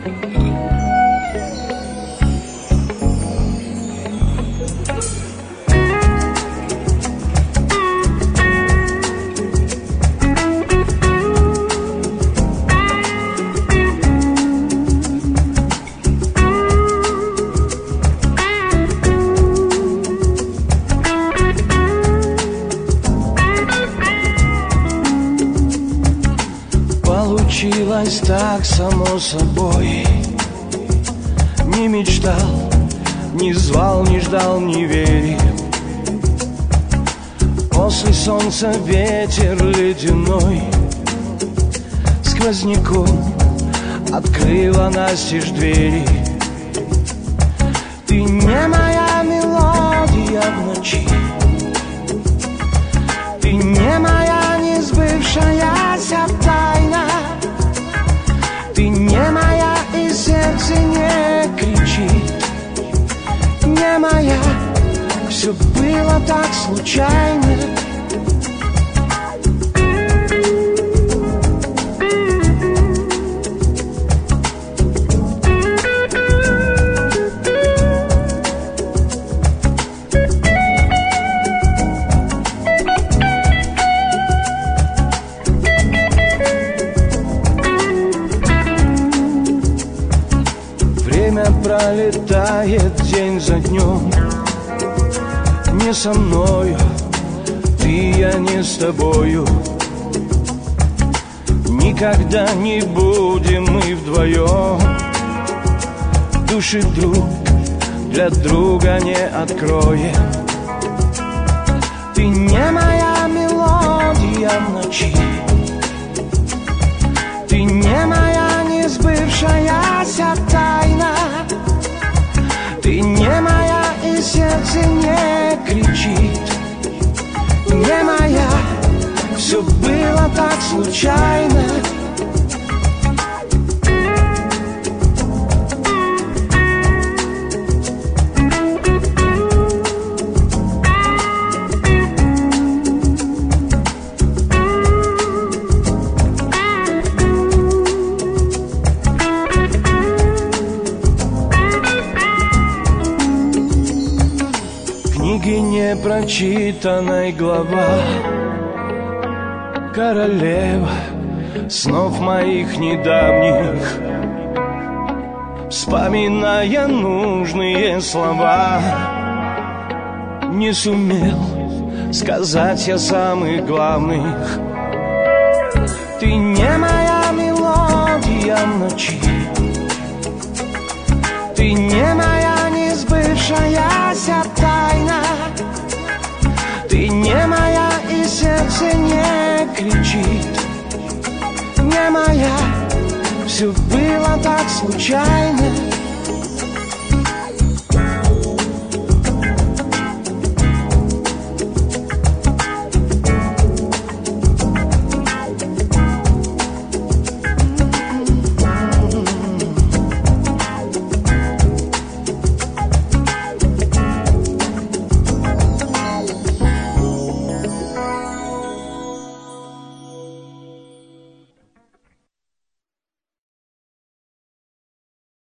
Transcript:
Получилось так само собой. Не мечтал, не звал, не ждал, не верил. После солнца ветер ледяной сквозняком открыла настежь двери. Ты не моя мелодия в ночи, ты не моя несбывшаяся тайна, ты не моя, и сердце не кричит. Не моя, все было так случайно. Время пролетает день за днем. Не со мною, ты, я не с тобою. Никогда не будем мы вдвоем. Души друг для друга не откроем. Ты не моя мелодия в ночи, ты не моя несбывшаяся тайна, ты не моя, и сердце не кричит. Не моя, все было так случайно. Книги непрочитанной глава, королева снов моих недавних, вспоминая нужные слова. Не сумел сказать я самых главных. Ты не моя мелодия в ночи, ты не моя несбывшаяся тайна, ты не моя, и сердце не кричит. Не моя, все было так случайно.